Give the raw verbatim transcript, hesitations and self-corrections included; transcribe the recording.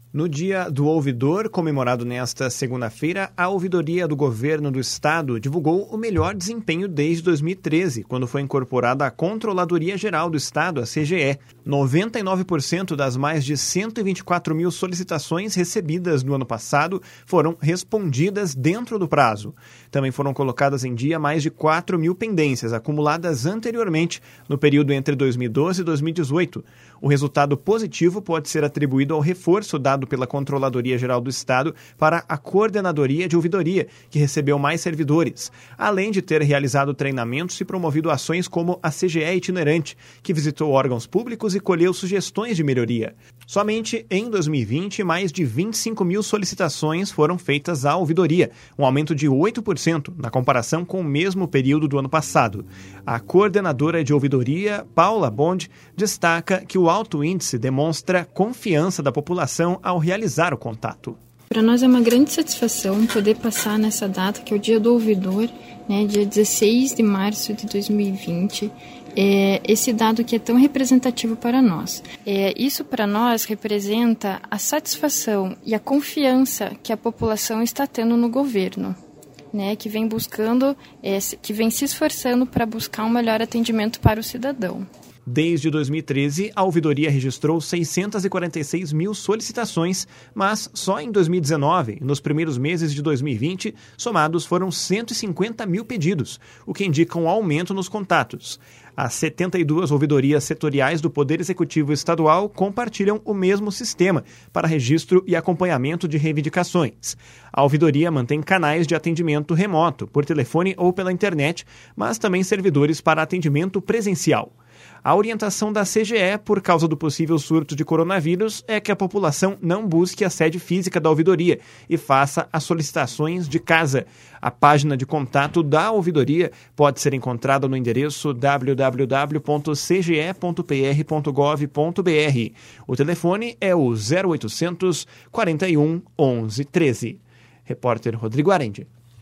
No Dia do Ouvidor, comemorado nesta segunda-feira, a Ouvidoria do Governo do Estado divulgou o melhor desempenho desde dois mil e treze, quando foi incorporada a Controladoria Geral do Estado, a C G E. noventa e nove por cento das mais de cento e vinte e quatro mil solicitações recebidas no ano passado foram respondidas dentro do prazo. Também foram colocadas em dia mais de quatro mil pendências acumuladas anteriormente, no período entre dois mil e doze e dois mil e dezoito. O resultado positivo pode ser atribuído ao reforço dado pela Controladoria Geral do Estado para a Coordenadoria de Ouvidoria, que recebeu mais servidores, além de ter realizado treinamentos e promovido ações como a C G E Itinerante, que visitou órgãos públicos e colheu sugestões de melhoria. Somente em dois mil e vinte, mais de vinte e cinco mil solicitações foram feitas à ouvidoria, um aumento de oito por cento na comparação com o mesmo período do ano passado. A coordenadora de ouvidoria, Paula Bond, destaca que o alto índice demonstra confiança da população ao realizar o contato. Para nós é uma grande satisfação poder passar nessa data, que é o Dia do Ouvidor, né, dia dezesseis de março de dois mil e vinte, é, esse dado que é tão representativo para nós. É, isso para nós representa a satisfação e a confiança que a população está tendo no governo, né, que vem buscando, é, que vem se esforçando para buscar um melhor atendimento para o cidadão. Desde dois mil e treze, a ouvidoria registrou seiscentas e quarenta e seis mil solicitações, mas só em dois mil e dezenove, nos primeiros meses de dois mil e vinte, somados foram cento e cinquenta mil pedidos, o que indica um aumento nos contatos. As setenta e duas ouvidorias setoriais do Poder Executivo Estadual compartilham o mesmo sistema para registro e acompanhamento de reivindicações. A ouvidoria mantém canais de atendimento remoto, por telefone ou pela internet, mas também servidores para atendimento presencial. A orientação da C G E, por causa do possível surto de coronavírus, é que a população não busque a sede física da ouvidoria e faça as solicitações de casa. A página de contato da ouvidoria pode ser encontrada no endereço w w w ponto c g e ponto p r ponto gov ponto b r. O telefone é o zero oitocentos, quarenta e um, onze, treze. Repórter Rodrigo Arendi.